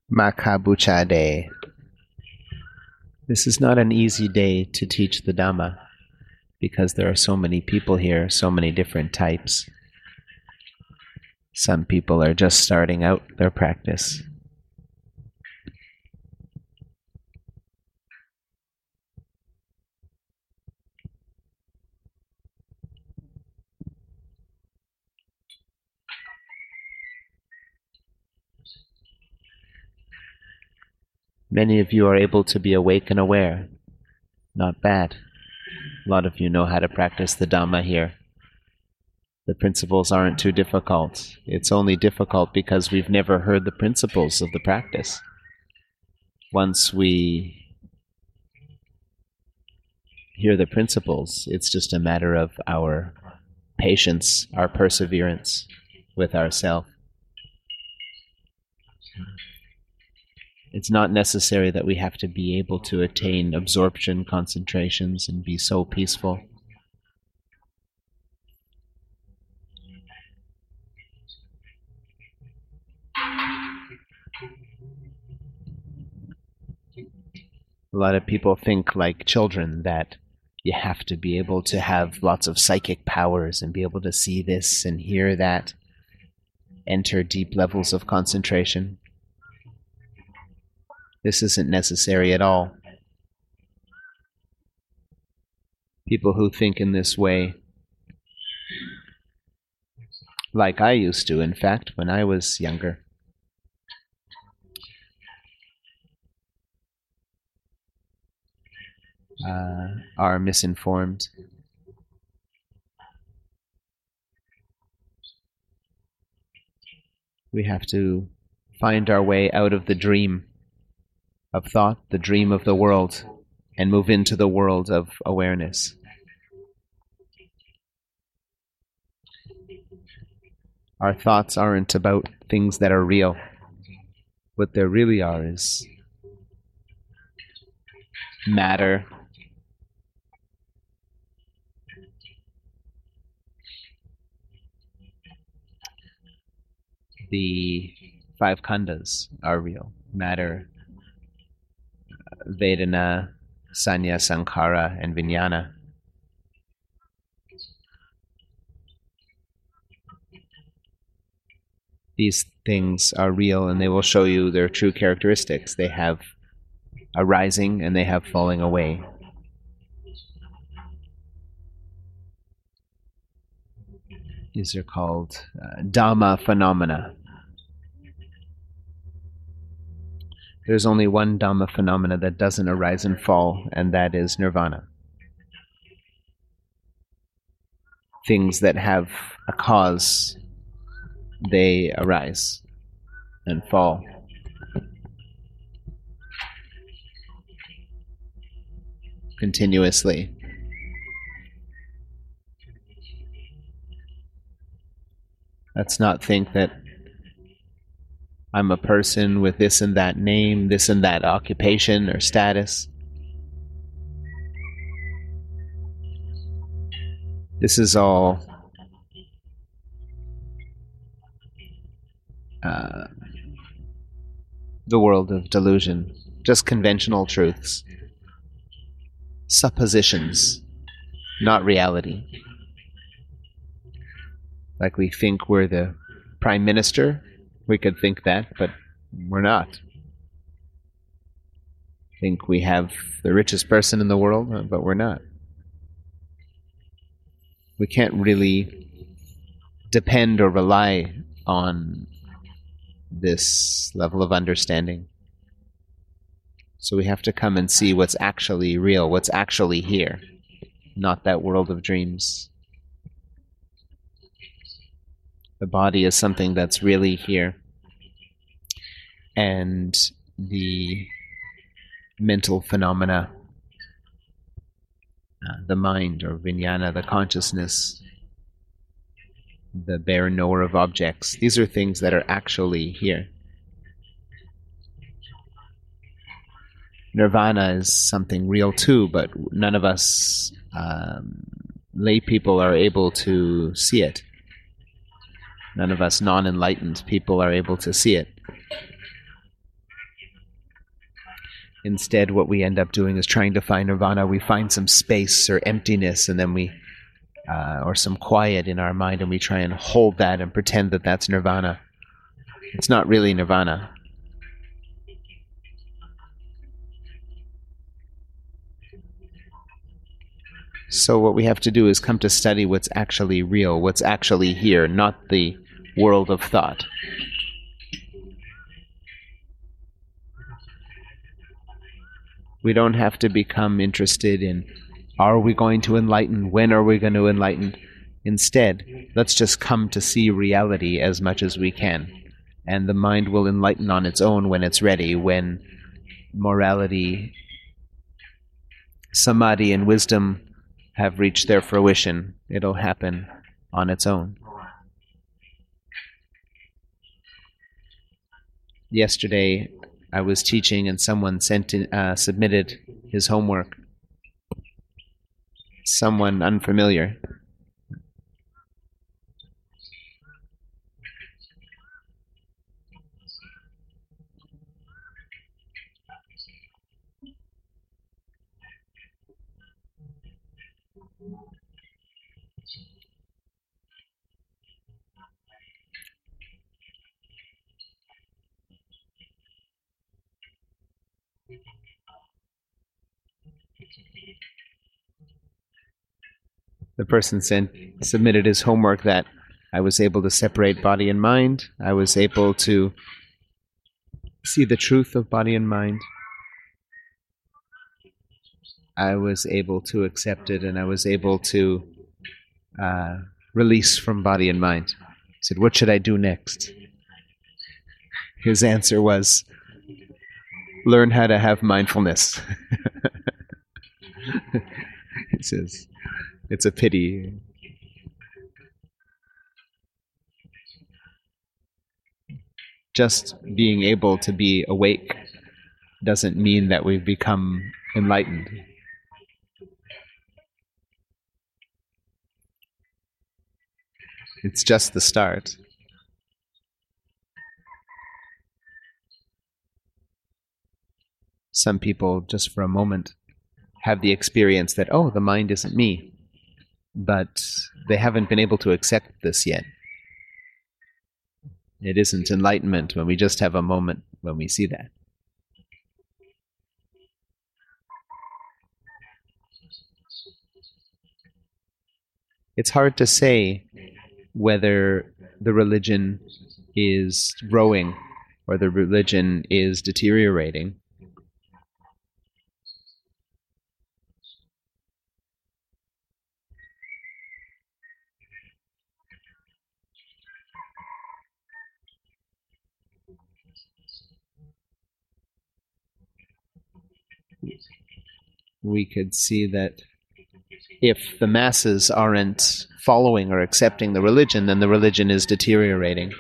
Makabucha Day. This is not an easy day to teach the Dhamma because there are so many people here, so many different types. Some people are just starting out their practice. Many of you are able to be awake and aware. Not bad. A lot of you know how to practice the Dhamma here. The principles aren't too difficult. It's only difficult because we've never heard the principles of the practice. Once we hear the principles, it's just a matter of our patience, our perseverance with ourselves. It's not necessary that we have to be able to attain absorption concentrations and be so peaceful. A lot of people think like children that you have to be able to have lots of psychic powers and be able to see this and hear that, enter deep levels of concentration. This isn't necessary at all. People who think in this way, like I used to, in fact, when I was younger, are misinformed. We have to find our way out of the dream of thought, the dream of the world, and move into the world of awareness. Our thoughts aren't about things that are real. What they really are is matter. The five khandhas are real. Matter, Vedana, Sanya, Sankhara, and Vijnana. These things are real and they will show you their true characteristics. They have arising and they have falling away. These are called Dhamma phenomena. There's only one Dhamma phenomena that doesn't arise and fall, and that is nirvana. Things that have a cause, they arise and fall. Continuously. Let's not think that I'm a person with this and that name, this and that occupation or status. This is all the world of delusion, just conventional truths, suppositions, not reality. Like we think we're the Prime Minister, we could think that, but we're not. Think we have the richest person in the world, but we're not. We can't really depend or rely on this level of understanding. So we have to come and see what's actually real, what's actually here, not that world of dreams. The body is something that's really here. And the mental phenomena, the mind or vijnana, the consciousness, the bare knower of objects, these are things that are actually here. Nirvana is something real too, but none of us lay people are able to see it. None of us non-enlightened people are able to see it. Instead, what we end up doing is trying to find nirvana. We find some space or emptiness, and then or some quiet in our mind, and we try and hold that and pretend that that's nirvana. It's not really nirvana. So what we have to do is come to study what's actually real, what's actually here, not the world of thought. We don't have to become interested in, are we going to enlighten? When are we going to enlighten? Instead, let's just come to see reality as much as we can. And the mind will enlighten on its own when it's ready, when morality, samadhi, and wisdom have reached their fruition. It'll happen on its own. Yesterday, I was teaching and someone submitted his homework. Someone unfamiliar. The person submitted his homework that I was able to separate body and mind. I was able to see the truth of body and mind. I was able to accept it, and I was able to release from body and mind. I said, what should I do next? His answer was, learn how to have mindfulness. He says, it's a pity. Just being able to be awake doesn't mean that we've become enlightened. It's just the start. Some people, just for a moment, have the experience that, oh, the mind isn't me. But they haven't been able to accept this yet. It isn't enlightenment when we just have a moment when we see that. It's hard to say whether the religion is growing or the religion is deteriorating. We could see that if the masses aren't following or accepting the religion, then the religion is deteriorating.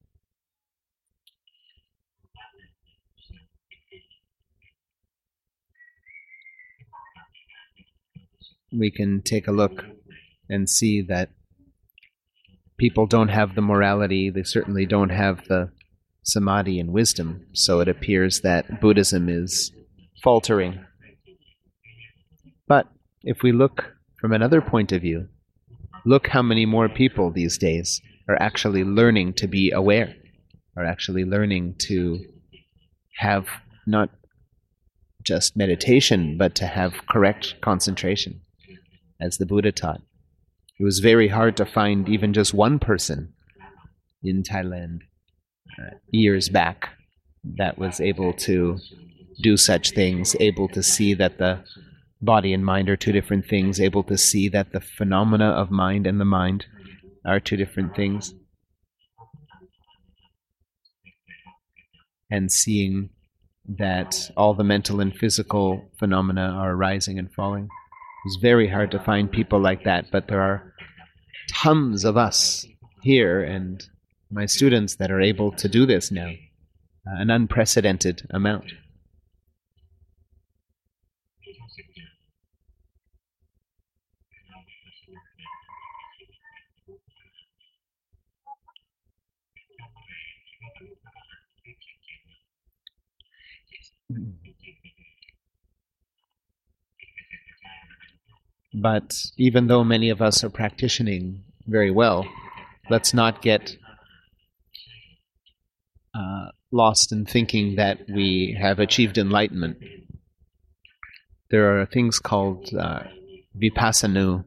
We can take a look and see that people don't have the morality, they certainly don't have the samadhi and wisdom, so it appears that Buddhism is faltering. But if we look from another point of view, look how many more people these days are actually learning to be aware, are actually learning to have not just meditation, but to have correct concentration, as the Buddha taught. It was very hard to find even just one person in Thailand years back that was able to do such things, able to see that the body and mind are two different things, able to see that the phenomena of mind and the mind are two different things, and seeing that all the mental and physical phenomena are rising and falling. It's very hard to find people like that, but there are tons of us here and my students that are able to do this now, an unprecedented amount. But even though many of us are practicing very well, let's not get lost in thinking that we have achieved enlightenment. There are things called vipassana,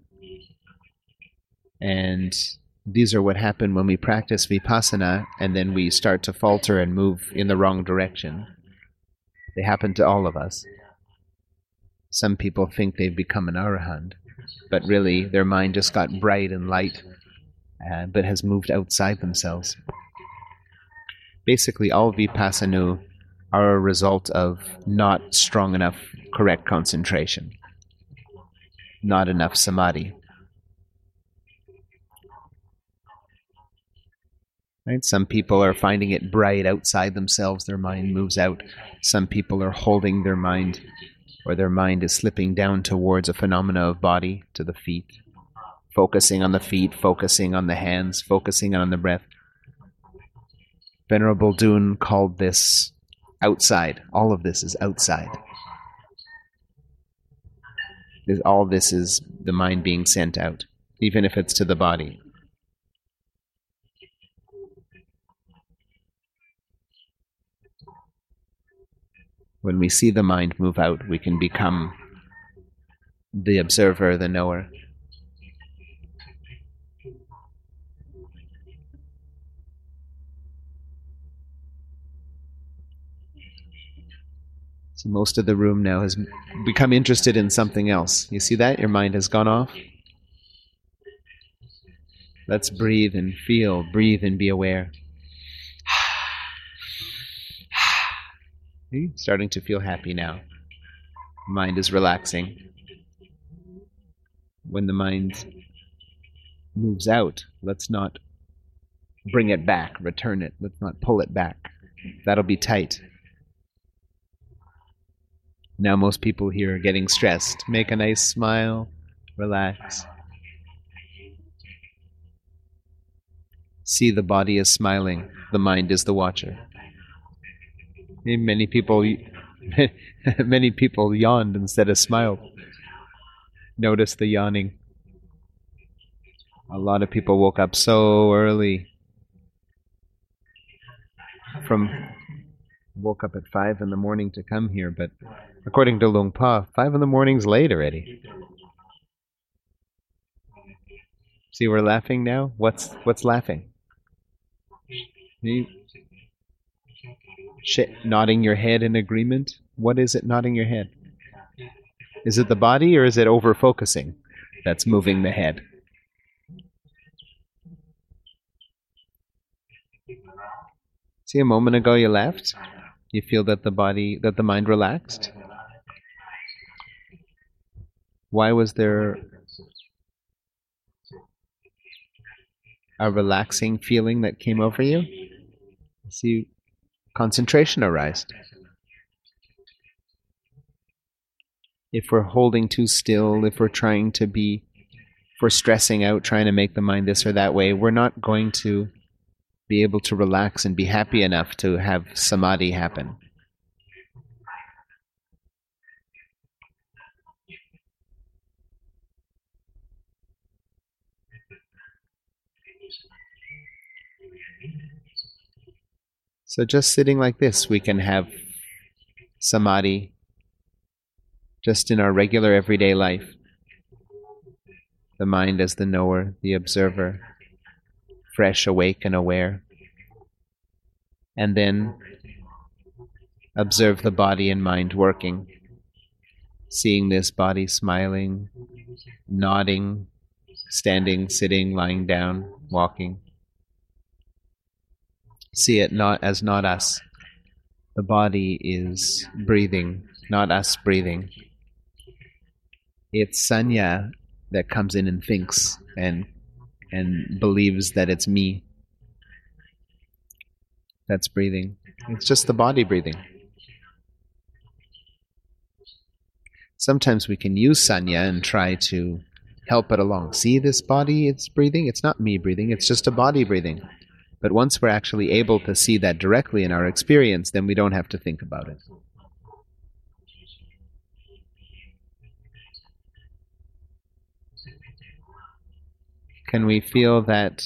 and these are what happen when we practice vipassana and then we start to falter and move in the wrong direction. They happen to all of us. Some people think they've become an arahant, but really their mind just got bright and light, but has moved outside themselves. Basically, all vipassana are a result of not strong enough correct concentration, not enough samadhi. Right? Some people are finding it bright outside themselves, their mind moves out. Some people are holding their mind, or their mind is slipping down towards a phenomena of body, to the feet, focusing on the feet, focusing on the hands, focusing on the breath. Venerable Dun called this outside. All of this is outside. All this is the mind being sent out, even if it's to the body. When we see the mind move out, we can become the observer, the knower. So most of the room now has become interested in something else. You see that? Your mind has gone off. Let's breathe and feel, breathe and be aware. Starting to feel happy now. Mind is relaxing. When the mind moves out, let's not bring it back, return it. Let's not pull it back. That'll be tight. Now most people here are getting stressed. Make a nice smile, relax. See the body is smiling, the mind is the watcher. Many people yawned instead of smiled. Notice the yawning. A lot of people woke up so early. Woke up at 5 in the morning to come here, but according to Luang Pa, 5 in the morning's late already. See, we're laughing now? What's laughing? Nodding your head in agreement? What is it nodding your head? Is it the body or is it over-focusing that's moving the head? See, a moment ago you laughed? You feel that the mind relaxed? Why was there a relaxing feeling that came over you? See, concentration arised. If we're holding too still, if we're stressing out, trying to make the mind this or that way, we're not going to be able to relax and be happy enough to have samadhi happen. So just sitting like this, we can have samadhi just in our regular everyday life. The mind as the knower, the observer, fresh, awake, and aware. And then observe the body and mind working. Seeing this body smiling, nodding, standing, sitting, lying down, walking. See it not us. The body is breathing, not us breathing. It's sanya that comes in and thinks and believes that it's me that's breathing. It's just the body breathing. Sometimes we can use sanya and try to help it along. See this body, it's breathing? It's not me breathing, it's just a body breathing. But once we're actually able to see that directly in our experience, then we don't have to think about it. can we feel that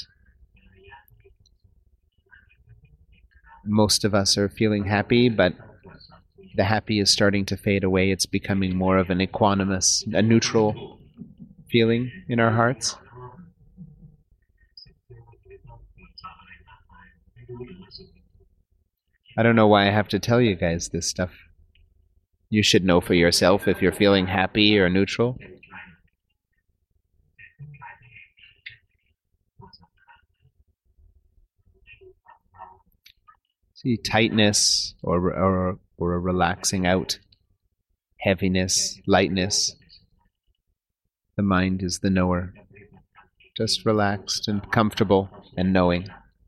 most of us are feeling happy, but the happy is starting to fade away. It's becoming more of an equanimous, a neutral feeling in our hearts. I don't know why I have to tell you guys this stuff. You should know for yourself if you're feeling happy or neutral. See tightness or a relaxing out, heaviness, lightness. The mind is the knower, just relaxed and comfortable and knowing.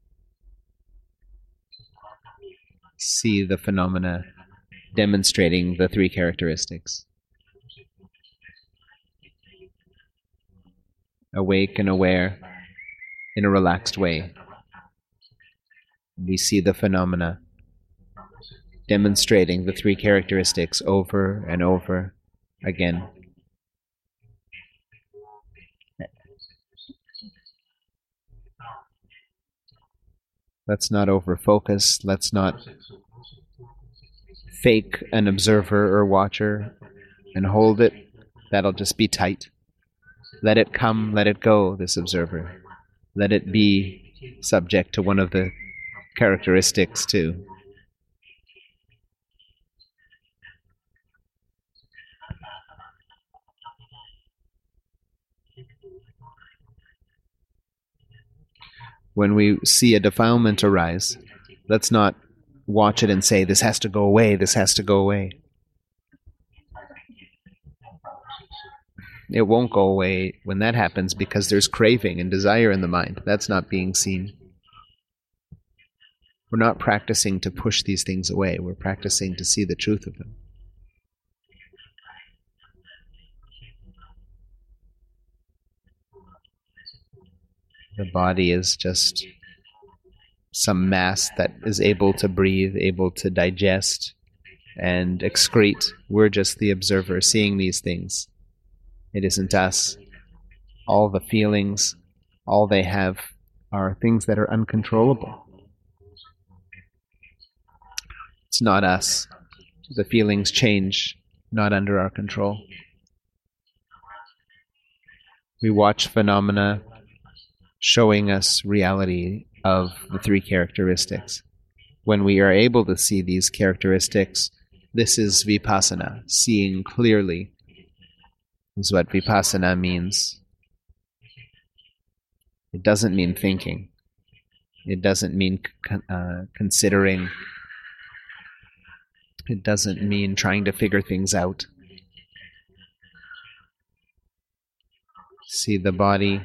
See the phenomena demonstrating the three characteristics. Awake and aware in a relaxed way. We see the phenomena demonstrating the three characteristics over and over again. Let's not over-focus. Let's not fake an observer or watcher and hold it. That'll just be tight. Let it come, let it go, this observer. Let it be subject to one of the characteristics too. When we see a defilement arise, let's not watch it and say, this has to go away, this has to go away. It won't go away when that happens because there's craving and desire in the mind. That's not being seen. We're not practicing to push these things away. We're practicing to see the truth of them. The body is just some mass that is able to breathe, able to digest and excrete. We're just the observer seeing these things. It isn't us. All the feelings, all they have are things that are uncontrollable. It's not us. The feelings change, not under our control. We watch phenomena showing us reality of the three characteristics. When we are able to see these characteristics, this is vipassana, seeing clearly is what vipassana means. It doesn't mean thinking. It doesn't mean considering. It doesn't mean trying to figure things out. See the body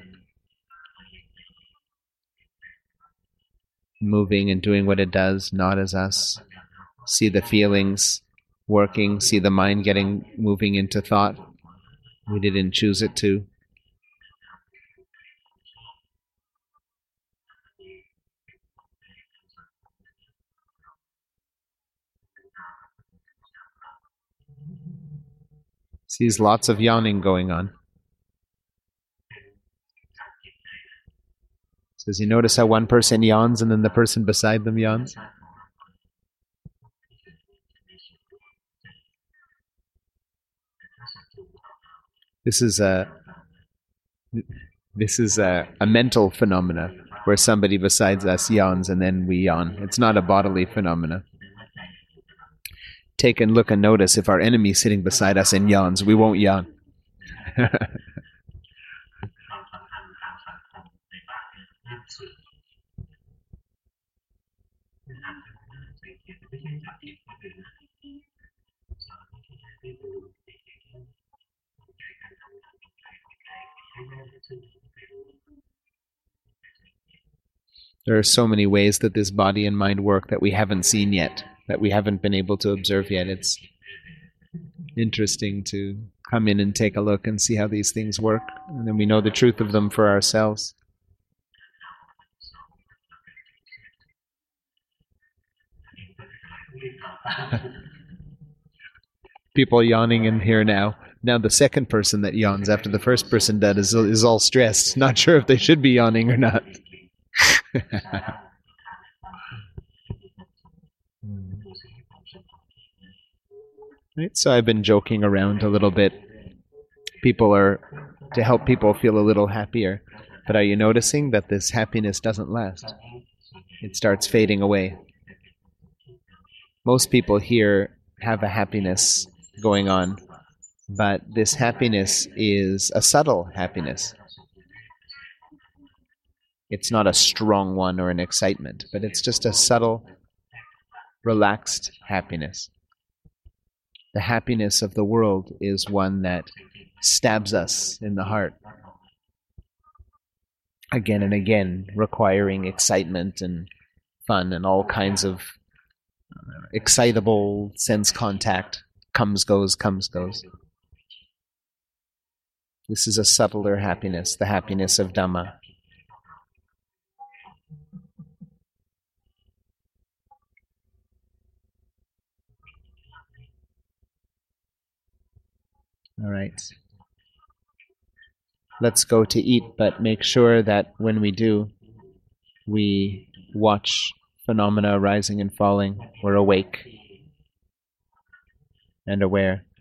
moving and doing what it does, not as us. See the feelings working, see the mind moving into thought. We didn't choose it to. Sees lots of yawning going on. Says, you notice how one person yawns and then the person beside them yawns? This is a mental phenomena where somebody besides us yawns and then we yawn. It's not a bodily phenomena. Take and look and notice if our enemy is sitting beside us and yawns, we won't yawn. There are so many ways that this body and mind work that we haven't seen yet, that we haven't been able to observe yet. It's interesting to come in and take a look and see how these things work, and then we know the truth of them for ourselves. People yawning in here now. Now the second person that yawns after the first person does is all stressed, not sure if they should be yawning or not. Right, so I've been joking around a little bit. To help people feel a little happier. But are you noticing that this happiness doesn't last? It starts fading away. Most people here have a happiness going on, but this happiness is a subtle happiness. It's not a strong one or an excitement, but it's just a subtle, relaxed happiness. The happiness of the world is one that stabs us in the heart again and again, requiring excitement and fun and all kinds of excitable sense contact. Comes, goes, comes, goes. This is a subtler happiness, the happiness of Dhamma. All right. Let's go to eat, but make sure that when we do, we watch phenomena rising and falling. We're awake and aware.